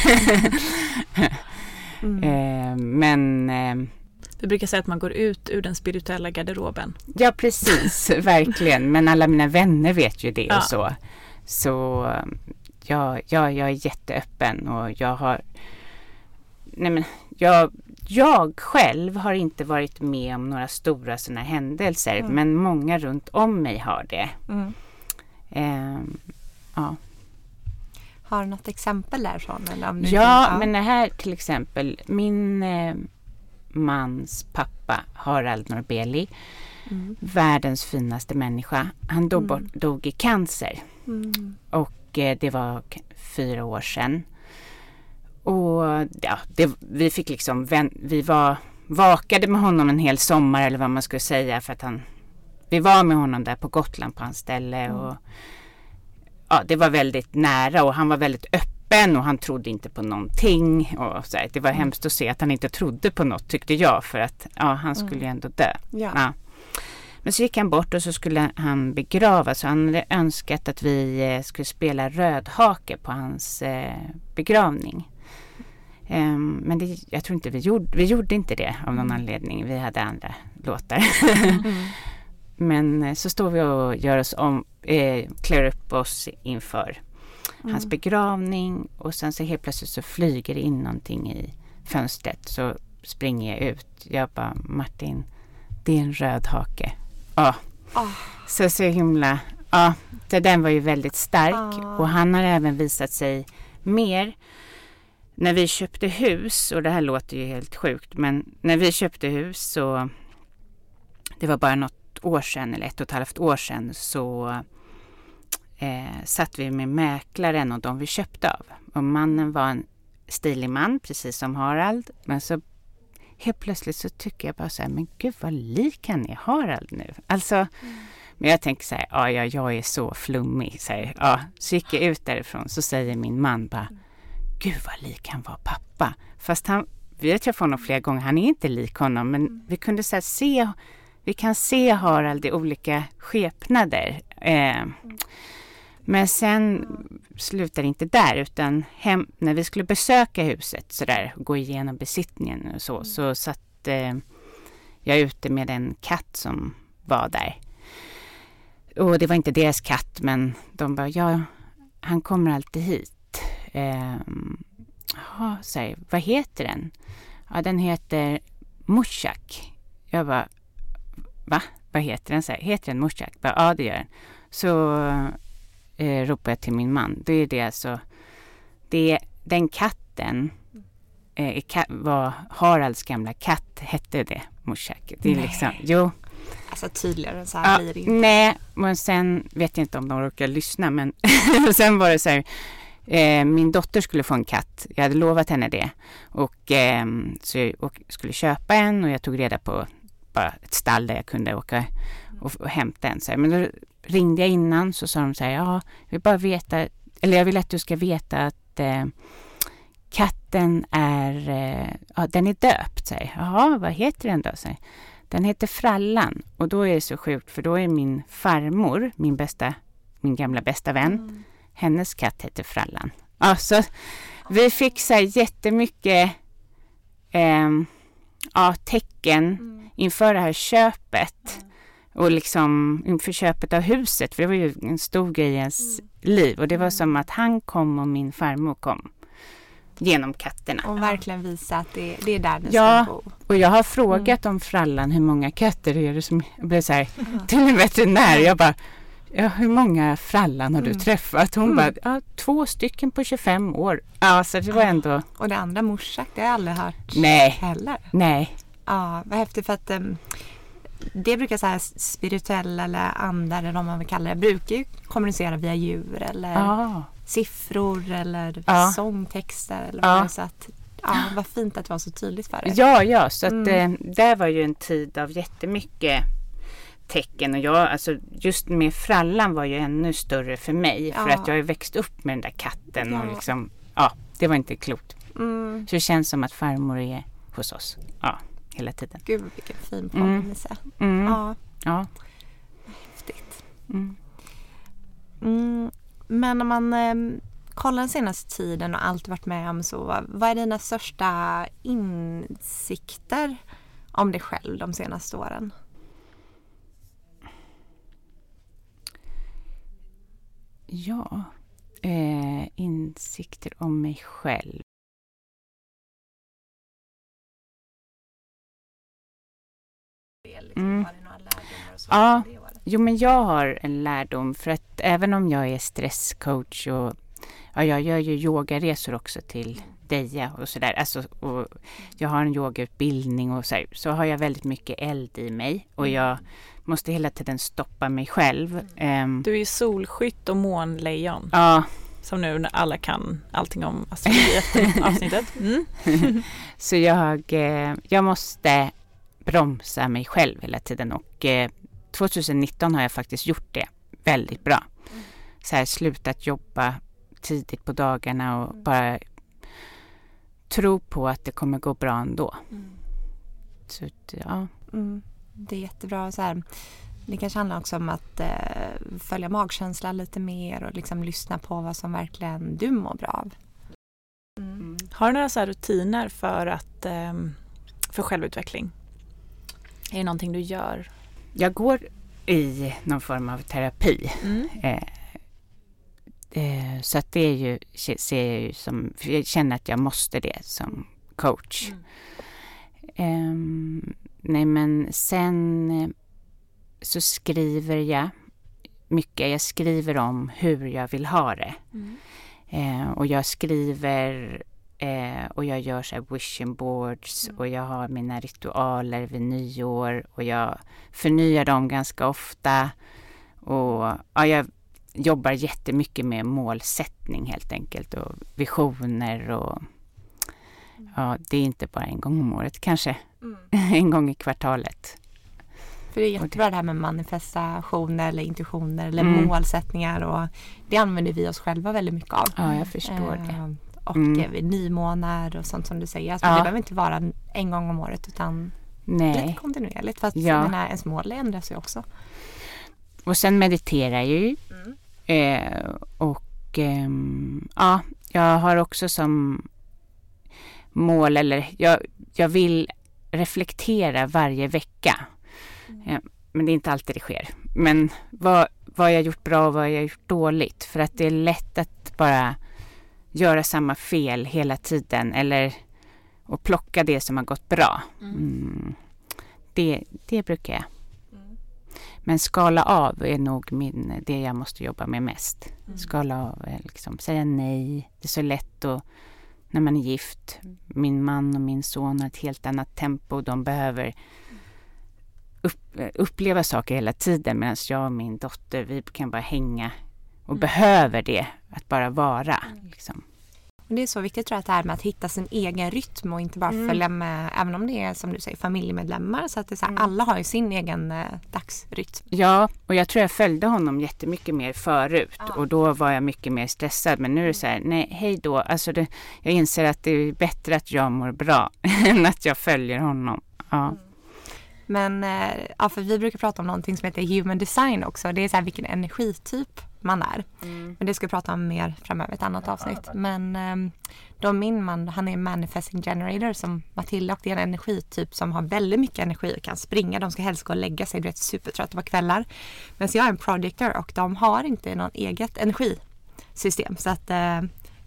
mm. eh, men... Eh, Du brukar säga att man går ut ur den spirituella garderoben. Ja, precis. Verkligen. Men alla mina vänner vet ju det ja. och så. Så ja, ja, jag är jätteöppen och jag har... Nej men, jag, jag själv har inte varit med om några stora sådana händelser, mm. men många runt om mig har det. Mm. Eh, ja. Har du något exempel därifrån? Eller om du ja, kan, ja, men det här till exempel, min eh, mans pappa, Harald Norbeli, mm. världens finaste människa, han dog, bort, mm. dog i cancer. Mm. Och eh, det var k- fyra år sedan. Och ja, det, vi fick liksom, vi var vakade med honom en hel sommar eller vad man skulle säga, för att han, vi var med honom där på Gotland på hans ställe mm. och ja, det var väldigt nära och han var väldigt öppen och han trodde inte på någonting och så här, det var mm. hemskt att se att han inte trodde på något, tyckte jag, för att ja, han skulle mm. ju ändå dö. Ja. Ja. Men så gick han bort och så skulle han begravas, så han hade önskat att vi skulle spela Rödhake på hans eh, begravning. Um, men det, jag tror inte vi gjorde, vi gjorde inte det av någon mm. anledning. Vi hade andra låtar. mm. Men så står vi och gör oss om, eh, klär upp oss inför mm. hans begravning. Och sen så helt plötsligt så flyger det in någonting i fönstret. Så springer jag ut. Jag bara, Martin, det är en Rödhake. Ja, oh. så så himla. Ja, det, den var ju väldigt stark. Oh. Och han har även visat sig mer. När vi köpte hus, och det här låter ju helt sjukt, men när vi köpte hus så, det var bara något år sedan eller ett och ett halvt år sedan, så eh, satt vi med mäklaren och de vi köpte av. Och mannen var en stilig man, precis som Harald, men så helt plötsligt så tycker jag bara så här, men gud vad lik han är Harald nu. Alltså, mm. men jag tänker så här, ja, ja jag är så flummig. Så, här, ja, så gick jag ut därifrån, så säger min man bara, gud vad lik han var pappa. Fast han, vi har träffat honom flera gånger, han är inte lik honom, men mm. vi kunde så här, se, vi kan se Harald i olika skepnader. Eh, mm. Men sen slutar det inte där, utan hem, när vi skulle besöka huset så där, gå igenom besittningen och så, mm. så satt eh, jag ute med en katt som var där. Och det var inte deras katt, men de bara, ja, han kommer alltid hit. Um, ja, så vad heter den? Ja, den heter Mushak. Jag bara, va? Vad heter den? Så här, heter den Mushak? Bara, ja, det gör den. Så eh, ropade jag till min man. Det är det alltså, det är den katten eh, ka- var Haralds gamla katt, hette det Mushak. Det är nej. Liksom, jo. Alltså tydligare så här ja, blir det inte. Nej, men sen vet jag inte om de råkar lyssna, men sen var det så här, Eh, min dotter skulle få en katt. Jag hade lovat henne det. Och, eh, så jag och, skulle köpa en och jag tog reda på bara ett stall där jag kunde åka och, och hämta en. Så här. Men då ringde jag innan, så sa de så här, ja, jag vill bara veta, eller jag vill att du ska veta att eh, katten är, eh, ja, den är döpt. Så här. Jaha, vad heter den då? Så här. Den heter Frallan. Och då är det så sjukt, för då är min farmor, min bästa, min gamla bästa vän, mm. hennes katt heter Frallan. Alltså, vi fick så här jättemycket eh, ja, tecken mm. inför det här köpet. Mm. Och liksom inför köpet av huset. För det var ju en stor grej i ens mm. liv. Och det var som att han kom och min farmor kom. genom katterna. Och verkligen visa att det, det är där den ja, ska bo. Och jag har frågat mm. om frallan hur många katter är det som jag blev så här mm. till en veterinär. Jag bara, ja, hur många frallan har du mm. träffat? Hon mm. bara, ja, två stycken på tjugofem år. Ja, så det var ändå... Och det andra morsak, det har jag aldrig hört Nej. heller. Nej. Ja, vad häftigt för att um, det brukar säga spirituella eller andar eller vad man vill kalla det, brukar ju kommunicera via djur eller ah. siffror eller ah. sångtexter eller ah. vad det, så att ja, vad fint att det var så tydligt för dig. Ja, ja, så att Mm. eh, det var ju en tid av jättemycket tecken och jag, alltså just med frallan var ju ännu större för mig för Ja. att jag har ju växt upp med den där katten Ja. och liksom, ja, det var inte klokt. Mm. Så det känns som att farmor är hos oss, ja, hela tiden. Gud, vilken fin påminnelse. Mm. Ja, Ja. häftigt. Mm. Mm. Men om man eh, kollar den senaste tiden och allt varit med om, så vad är dina största insikter om dig själv de senaste åren? Ja, eh, insikter om mig själv. Mm. Ja, jo men jag har en lärdom för att även om jag är stresscoach och ja, jag gör ju yogaresor också till Deja och sådär, alltså, och jag har en yogautbildning och så här, så har jag väldigt mycket eld i mig och jag måste hela tiden stoppa mig själv. Um, Du är ju solskytt och månlejon. ja. Som nu när alla kan allting om astrologi efter avsnittet. Mm. Så jag, eh, jag måste bromsa mig själv hela tiden och eh, tjugonitton har jag faktiskt gjort det väldigt bra. Så här, slutat jobba tidigt på dagarna och bara tro på att det kommer gå bra ändå. Mm. Så ja. Mm. Det är jättebra. Så här. Det kanske handlar också om att eh, följa magkänslan lite mer och liksom lyssna på vad som verkligen du mår bra av. Mm. Mm. Har du några så här rutiner för, att, eh, för självutveckling? Är det någonting du gör? Jag går i någon form av terapi. Mm. Eh, eh, så att det är ju, ser jag ju som, för jag känner att jag måste det som coach. Mm. Eh, nej men sen så skriver jag mycket. Jag skriver om hur jag vill ha det. Mm. Eh, och jag skriver eh, och jag gör så här vision boards Mm. och jag har mina ritualer vid nyår och jag förnyar dem ganska ofta. Och ja, jag jobbar jättemycket med målsättning helt enkelt och visioner och ja, det är inte bara en gång om året, kanske Mm. en gång i kvartalet. För det är jättebra det här med manifestationer eller intuitioner eller Mm. målsättningar, och det använder vi oss själva väldigt mycket av. Ja, jag förstår Eh, det. Och Mm. eh, vid nymånar och sånt som du säger. Alltså, Ja. Det behöver inte vara en gång om året utan lite Nej. kontinuerligt. Fast Ja. den här, ens mål ändras ju också. Och sen mediterar jag ju. Mm. Eh, och ehm, ja, jag har också som mål, eller jag, jag vill reflektera varje vecka. Mm. Eh, men det är inte alltid det sker. Men vad, vad har jag gjort bra och vad har jag gjort dåligt? För att det är lätt att bara göra samma fel hela tiden eller och plocka det som har gått bra. Mm. Det, det brukar jag. Mm. Men skala av är nog min, det jag måste jobba med mest. Mm. Skala av, liksom, säga nej. Det är så lätt att, när man är gift. Min man och min son har ett helt annat tempo. De behöver upp, uppleva saker hela tiden. Medan jag och min dotter, vi kan bara hänga. Och Mm. behöver det, att bara vara. Liksom. Men det är så viktigt, tror jag, att det här med att hitta sin egen rytm och inte bara Mm. följa med, även om det är som du säger familjemedlemmar, så att det är så här, Mm. alla har ju sin egen eh, dagsrytm. Ja, och jag tror jag följde honom jättemycket mer förut. Ja. Och då var jag mycket mer stressad. Men nu är det så här, nej, hej då. Alltså det, jag inser att det är bättre att jag mår bra än att jag följer honom. Ja. Mm. Men eh, ja, för vi brukar prata om någonting som heter human design också. Det är så här vilken energityp man är. Mm. Men det ska vi prata om mer framöver, ett annat avsnitt. Men eh, då min man, han är manifesting generator som Matilda, och det är en energityp som har väldigt mycket energi och kan springa. De ska helst gå och lägga sig, du vet, supertrötta på kvällar. Men så jag är en projector och de har inte någon eget energisystem. Så att eh,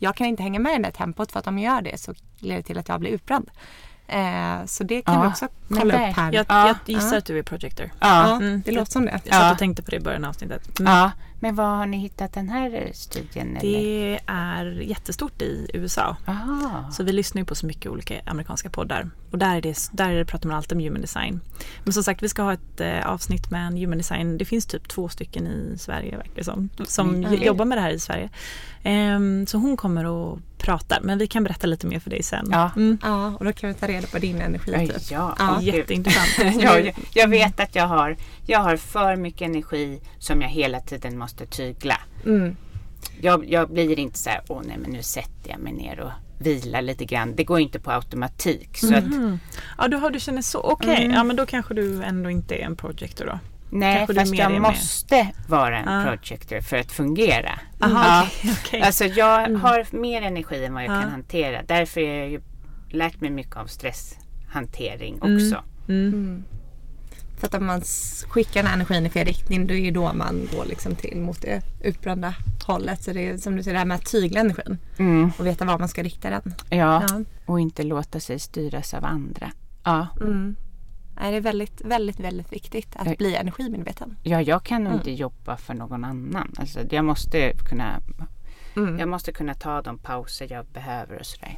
jag kan inte hänga med i det tempot, för att om jag gör det så leder det till att jag blir utbränd. Eh, så det kan ja, vi också kolla upp här. Jag, ja, jag gissar ja. att du är projector. Ja, Mm. det låter som det. Jag satt Ja. och tänkte på det i början av avsnittet. Mm. Ja, men var har ni hittat den här studien? Eller? Det är jättestort i U S A. Aha. Så vi lyssnar ju på så mycket olika amerikanska poddar. Och där, är det, där är det, pratar man alltid om human design. Men som sagt, vi ska ha ett eh, avsnitt med en human design. Det finns typ två stycken i Sverige, verkar som, som Mm. j- jobbar med det här i Sverige. Ehm, så hon kommer att prata. Men vi kan berätta lite mer för dig sen. Ja. Mm. Ja, och då kan vi ta reda på din energi. Oj, Typ. ja, Ja. Åh, gud. Jätteintressant. Ja, jag, jag vet att jag har, jag har för mycket energi som jag hela tiden måste tygla. Mm. Jag, jag blir inte så här, åh nej men nu sätter jag mig ner och vilar lite grann. Det går inte på automatik. Så att, Mm. Ja, du, har, du känner så. Okej, okay. Mm. Ja, men då kanske du ändå inte är en projector då. nej, Kanske du fast mer jag är med. måste vara en Ah. projector för att fungera. Aha, Ja. okej, okej. Alltså jag har mer energi än vad jag Ja. kan hantera. Därför har jag ju lärt mig mycket av stresshantering Mm. också. Mm. Mm. För att om man s- skickar den här energin i fel riktning, då är ju då man går liksom till mot det utbrända hållet. Så det är som du säger, det här med att tygla energin Mm. och veta var man ska rikta den. Ja. Ja. Och inte låta sig styras av andra. Ja, Mm. Nej, det är väldigt, väldigt, väldigt viktigt att Eh. bli energimedveten. ja jag kan nog Mm. inte jobba för någon annan. Alltså, jag måste kunna Mm. jag måste kunna ta de pauser jag behöver och sådär.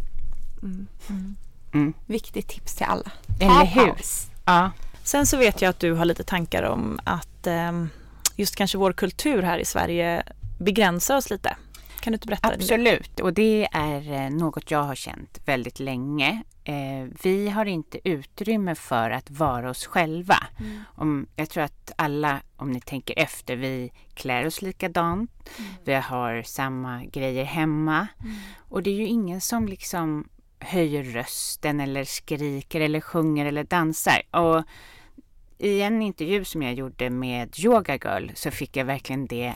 Mm. Mm. Mm. Viktigt tips till alla. Eller hur? paus. Ja. Sen så vet jag att du har lite tankar om att eh, just kanske vår kultur här i Sverige begränsar oss lite. Kan du inte berätta det? Absolut, och det är eh, något jag har känt väldigt länge. Eh, vi har inte utrymme för att vara oss själva. Mm. Om, jag tror att alla, om ni tänker efter, vi klär oss likadant. Mm. Vi har samma grejer hemma. Mm. Och det är ju ingen som liksom höjer rösten eller skriker eller sjunger eller dansar. Och i en intervju som jag gjorde med Yoga Girl så fick jag verkligen det.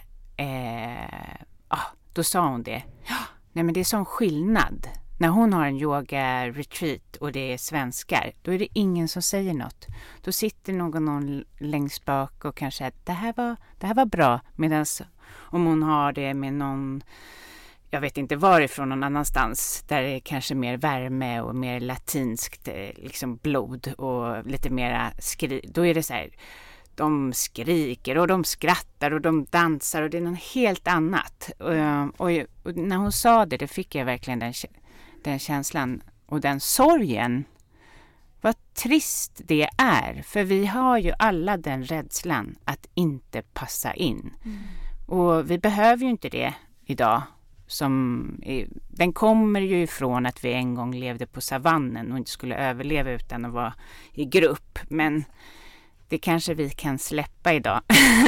Eh, ah, då sa hon det. Ja, nej men det är sån skillnad. När hon har en yoga retreat och det är svenskar, då är det ingen som säger något. Då sitter någon, någon längst bak och kanske att det här var, det här var bra. Medan om hon har det med någon, jag vet inte varifrån, någon annanstans där det är kanske mer värme och mer latinskt liksom blod och lite mera skri, då är det så här, de skriker och de skrattar och de dansar och det är något helt annat. Och, och, och när hon sa det, då fick jag verkligen den, den känslan och den sorgen. Vad trist det är, för vi har ju alla den rädslan att inte passa in. Mm. Och vi behöver ju inte det idag. Som, den kommer ju ifrån att vi en gång levde på savannen och inte skulle överleva utan att vara i grupp. Men det kanske vi kan släppa idag.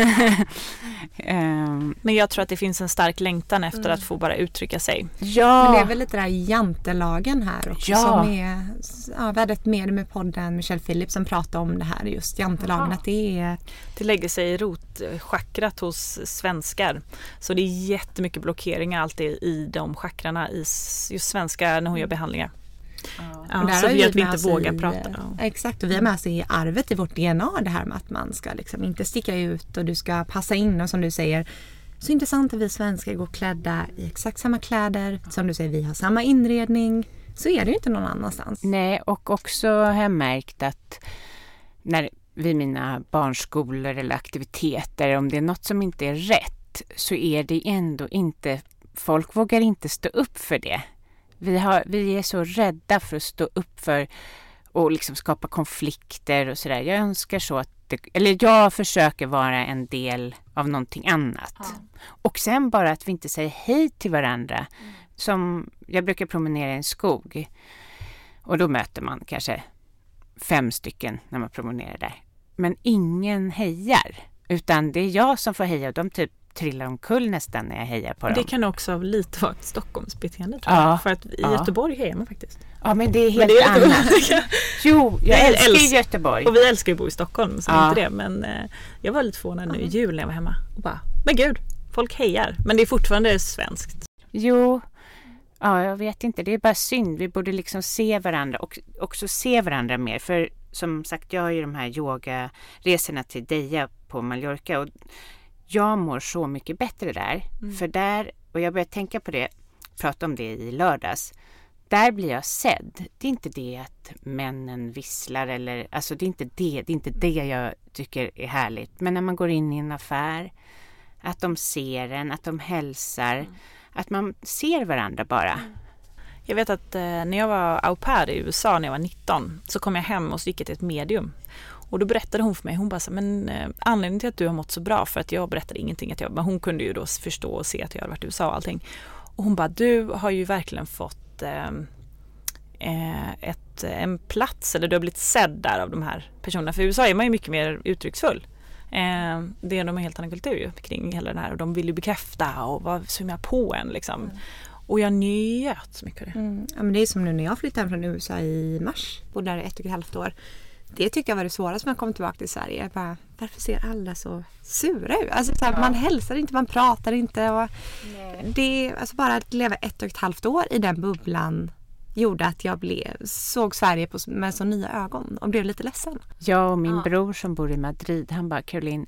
um, Men jag tror att det finns en stark längtan efter Mm. att få bara uttrycka sig. Ja. Men det är väl lite där jantelagen här också. Ja. Som är, ja, vi hade ett med med podden Michelle Phillips som pratade om det här, just jantelagen. Aha. Att det är... Det lägger sig i rotchakrat hos svenskar. Så det är jättemycket blockeringar alltid i de chakrarna i just svenska när hon gör behandlingar. Ja, Och där så har vi att vi med inte oss vågar i, prata. Ja. Exakt, och vi har med oss i arvet i vårt D N A det här med att man ska liksom inte sticka ut och du ska passa in, och som du säger, så intressant att vi svenskar går klädda i exakt samma kläder. Som du säger, vi har samma inredning. Så är det ju inte någon annanstans. Nej, och också har jag märkt att när vid mina barnskolor eller aktiviteter, om det är något som inte är rätt, så är det ändå inte, folk vågar inte stå upp för det. Vi, har, vi är så rädda för att stå upp för och liksom skapa konflikter och sådär. Jag önskar så att det, eller jag försöker vara en del av någonting annat. Ja. Och sen bara att vi inte säger hej till varandra. Mm. Som jag brukar promenera i en skog. Och då möter man kanske fem stycken när man promenerar där. Men ingen hejar. Utan det är jag som får heja och de typ trillar omkull nästan när jag hejar på dem. Det kan också lite vara ett Stockholmsbeteende, tror jag. Ja. För att i Ja. Göteborg hejar man faktiskt. Ja, men det är helt Men det är annat. Jo, jag Jag älskar älsk- Göteborg. Och vi älskar ju att bo i Stockholm, så Ja. inte det. Men eh, jag var lite förvånad nu i jul när jag var hemma. Och bara, men gud, folk hejar. Men det är fortfarande svenskt. Jo, ja, jag vet inte. Det är bara synd. Vi borde liksom se varandra och också se varandra mer. För som sagt, jag har ju de här yogaresorna till Deja på Mallorca och jag mår så mycket bättre där. Mm. För där, och jag börjar tänka på det, pratade om det i lördags. Där blir jag sedd. Det är inte det att männen visslar eller, alltså det är inte det, det är inte det jag tycker är härligt. Men när man går in i en affär, att de ser en, att de hälsar, mm. att man ser varandra bara. Mm. Jag vet att eh, när jag var au pair i U S A när jag var nitton så kom jag hem och så gick jag till ett medium. Och då berättade hon för mig, hon bara så, men eh, anledningen till att du har mått så bra, för att jag berättade ingenting, att jag, men hon kunde ju då förstå och se att jag hade varit i U S A och allting. Och hon bara, du har ju verkligen fått eh, ett, en plats, eller du har blivit sedd där av de här personerna. För i U S A är man ju mycket mer uttrycksfull. Eh, det är de en helt annan kultur ju, kring hela den här, och de vill ju bekräfta och vara summa på en liksom. Mm. Och jag njöt så mycket av det. Mm. Ja, men det är som nu när jag flyttade hem från U S A i mars, bodde där ett och ett halvt år. Det tyckte jag var det svåraste när jag kom tillbaka till Sverige. Jag bara, varför ser alla så sura ut? Alltså, så här, ja. Man hälsar inte, man pratar inte. Och det, alltså, bara att leva ett och ett halvt år i den bubblan gjorde att jag blev, såg Sverige på, med så nya ögon och blev lite ledsen. Jag och min ja. bror som bor i Madrid, han bara, Caroline,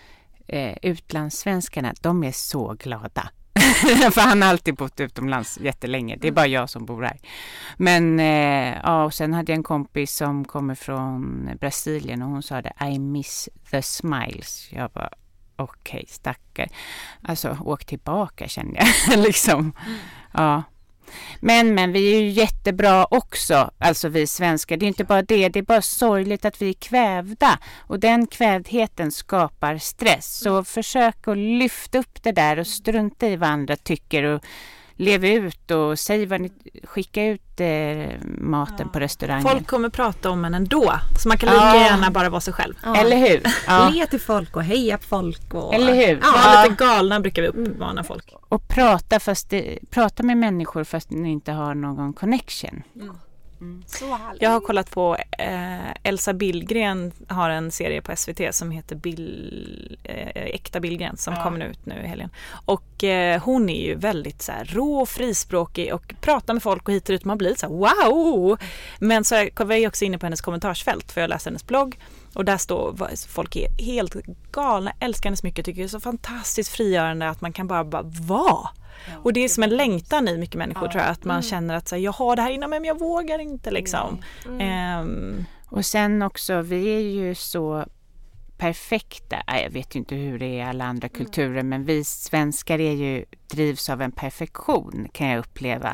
eh, utlandssvenskarna, de är så glada. För han har alltid bott utomlands jättelänge. Det är bara jag som bor här. Men eh, ja, och sen hade jag en kompis som kommer från Brasilien och hon sa det, I miss the smiles. Jag bara, okej, okay, stackar. Alltså, åk tillbaka kände jag. liksom. Ja. Men, men vi är ju jättebra också, alltså vi svenskar. Det är inte bara det, det är bara sorgligt att vi är kvävda. Och den kvävdheten skapar stress. Så försök att lyfta upp det där och strunta i vad andra tycker och lev ut och säg vad ni, skicka ut eh, maten ja. på restaurangen. Folk kommer prata om en ändå, så man kan lika ja. gärna bara vara sig själv. Ja. Eller hur? Ja. Le till folk och heja på folk. Och... Eller hur? Ja. Var lite galna brukar vi uppmana folk. Och prata, fast det, prata med människor fast ni inte har någon connection. Mm. Mm. Så jag har kollat på eh, Elsa Billgren har en serie på S V T som heter Bill, eh, Äkta Billgren som ja. kommer ut nu i helgen. Och eh, hon är ju väldigt så här, rå och frispråkig och pratar med folk och hit och ut. Man blir så här, wow! Men så var jag också inne på hennes kommentarsfält för jag läste hennes blogg. Och där står folk är helt galna, älskar henne så mycket, tycker det är så fantastiskt frigörande att man kan bara, bara vara. Ja, och det är som en längtan i mycket människor ja. tror jag, att man mm. känner att så här, jag har det här inom mig men jag vågar inte liksom. Mm. Mm. Um, och sen också, vi är ju så perfekta, jag vet ju inte hur det är i alla andra kulturer mm. men vi svenskar är ju, drivs av en perfektion kan jag uppleva.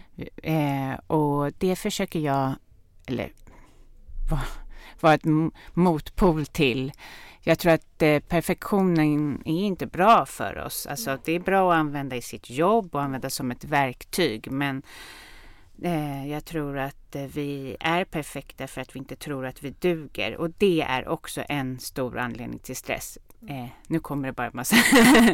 Mm. Eh, och det försöker jag, eller vad vara ett motpol till. Jag tror att eh, perfektionen är inte bra för oss. Alltså det är bra att använda i sitt jobb och använda som ett verktyg. Men eh, jag tror att eh, vi är perfekta för att vi inte tror att vi duger. Och det är också en stor anledning till stress. Eh, nu kommer det bara en massa.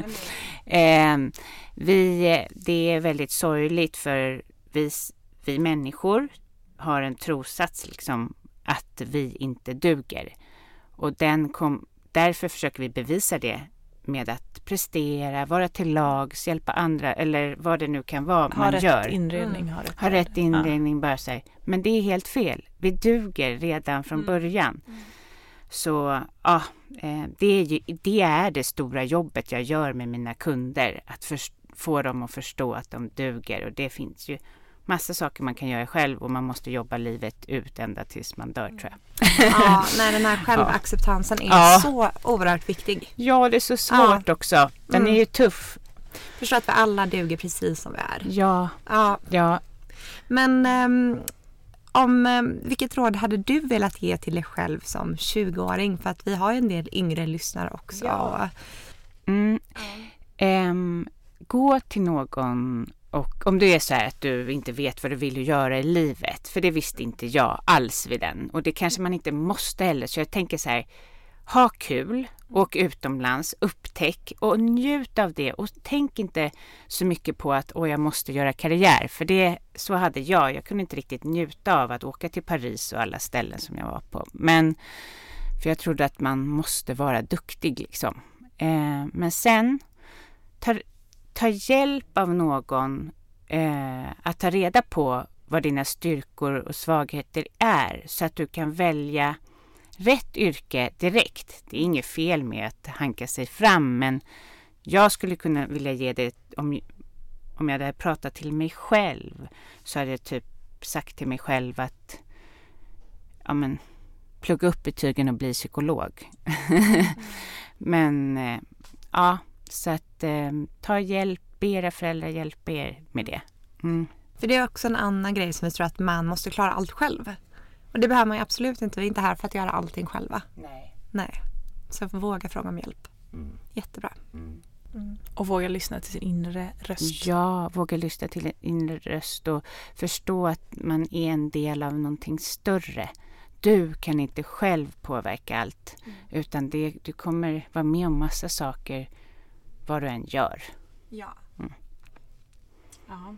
eh, vi, det är väldigt sorgligt för vi, vi människor har en trossats liksom att vi inte duger. Och den kom, därför försöker vi bevisa det med att prestera, vara till lags, hjälpa andra eller vad det nu kan vara ha man rätt gör. Inredning, mm. ha rätt, ha rätt inredning. Ja. Bara sig. Men det är helt fel. Vi duger redan från mm. början. Mm. Så ja, det är, ju, det är det stora jobbet jag gör med mina kunder. Att först, få dem att förstå att de duger. Och det finns ju massa saker man kan göra själv och man måste jobba livet ut ända tills man dör, tror jag. Ja, nej, den här självacceptansen är ja. så oerhört viktig. Ja, det är så svårt ja. också. Den mm. är ju tuff. Förstå att vi alla duger precis som vi är. Ja, ja. ja. Men um, om, um, vilket råd hade du velat ge till dig själv som tjugoåring? För att vi har ju en del yngre lyssnare också. Ja. Mm. Mm. Um, gå till någon. Och om det är så här att du inte vet vad du vill göra i livet, för det visste inte jag alls vid den. Och det kanske man inte måste heller. Så jag tänker så här, ha kul, åk utomlands, upptäck och njut av det. Och tänk inte så mycket på att åh, jag måste göra karriär. För det, så hade jag. Jag kunde inte riktigt njuta av att åka till Paris och alla ställen som jag var på. Men för jag trodde att man måste vara duktig liksom. Eh, men sen tar Ta hjälp av någon eh, att ta reda på vad dina styrkor och svagheter är så att du kan välja rätt yrke direkt. Det är inget fel med att hanka sig fram, men jag skulle kunna vilja ge dig, om, om jag hade pratat till mig själv så hade jag typ sagt till mig själv att ja, men, plugga upp betygen och bli psykolog. Mm. Men eh, ja, så att eh, ta hjälp, be era föräldrar hjälpa er med det. Mm. För det är också en annan grej som vi tror att man måste klara allt själv. Och det behöver man ju absolut inte. Vi är inte här för att göra allting själva. Nej. Nej. Så våga fråga om hjälp. Mm. Jättebra. Mm. Mm. Och våga lyssna till sin inre röst. Ja, våga lyssna till en inre röst och förstå att man är en del av någonting större. Du kan inte själv påverka allt, mm. utan det, du kommer vara med om massa saker vad du än gör. Ja. Mm. Ja.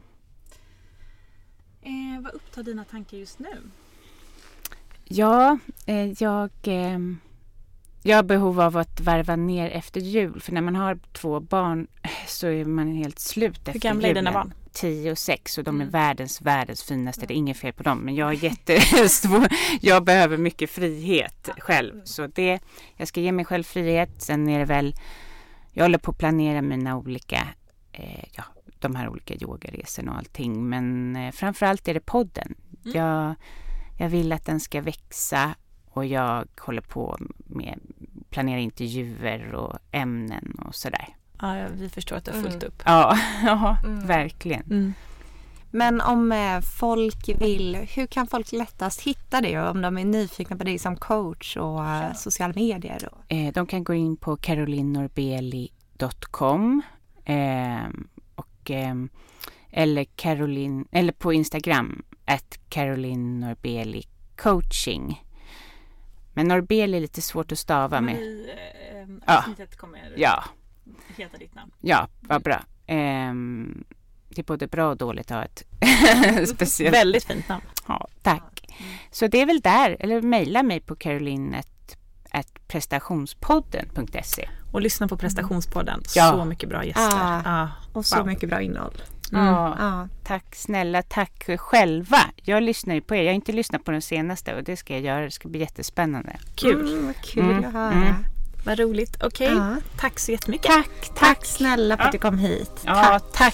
Eh, vad upptar dina tankar just nu? Ja, eh, jag... Eh, Jag har behov av att varva ner efter jul. För när man har två barn så är man helt slut efter julen. Hur gamla är dina barn? tio och sex och de är Mm. världens, världens finaste. Det är inget fel på dem. Men jag är jättesvår. Jag behöver mycket frihet själv. Så det, jag ska ge mig själv frihet. Sen är det väl, jag håller på att planera mina olika, eh, ja, de här olika yogaresorna och allting. Men eh, framförallt är det podden. Mm. Jag, jag vill att den ska växa. Och jag håller på med planera intervjuer och ämnen och sådär. Ja, vi förstår att det är fullt Mm. upp. Ja, ja Mm. verkligen. Mm. Men om eh, folk vill, hur kan folk lättast hitta det? Om de är nyfikna på dig som coach och eh, sociala medier? Och... Eh, de kan gå in på caroline norbeli dot com eh, och, eh, eller, Caroline, eller på Instagram at caroline norbeli coaching. Men Norbeli är lite svårt att stava med. I eh, Ja. avsnittet kommer Ja, heta ditt namn. ja, vad bra. Ehm, det är både bra och dåligt att ha ett speciellt. Väldigt fint namn. Ja, tack. Så det är väl där, eller mejla mig på caroline at prestationspodden punkt se. Och lyssna på prestationspodden. Ja. Så mycket bra gäster. Ah. Ah. och så Wow. mycket bra innehåll. Mm. Ja. Tack snälla, tack själva. Jag lyssnar ju på er. Jag har inte lyssnat på den senaste och det ska jag göra. Det ska bli jättespännande. Kul. Mm, vad kul Mm. att höra. Mm. Vad roligt. Okej. Ja. Tack så jättemycket. Tack, tack. Tack snälla för att Ja. du kom hit. Ja, tack.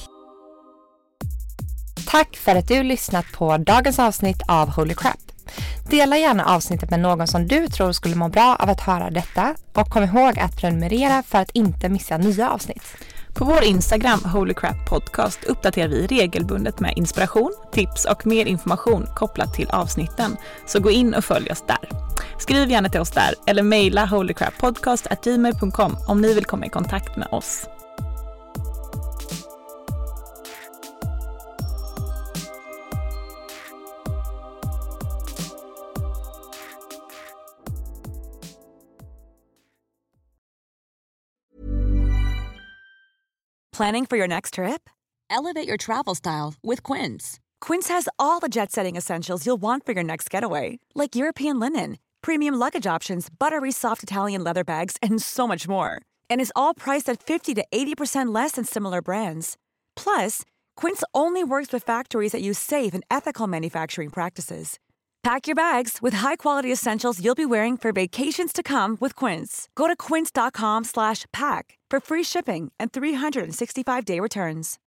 Tack för att du lyssnat på dagens avsnitt av Holy Crap. Dela gärna avsnittet med någon som du tror skulle må bra av att höra detta och kom ihåg att prenumerera för att inte missa nya avsnitt. På vår Instagram Holy Crap Podcast uppdaterar vi regelbundet med inspiration, tips och mer information kopplat till avsnitten. Så gå in och följ oss där. Skriv gärna till oss där eller mejla holycrappodcast at gmail punkt com om ni vill komma i kontakt med oss. Planning for your next trip? Elevate your travel style with Quince. Quince has all the jet-setting essentials you'll want for your next getaway, like European linen, premium luggage options, buttery soft Italian leather bags, and so much more. And is all priced at fifty to eighty percent less than similar brands. Plus, Quince only works with factories that use safe and ethical manufacturing practices. Pack your bags with high-quality essentials you'll be wearing for vacations to come with Quince. Go to quince dot com slash pack for free shipping and three sixty-five day returns.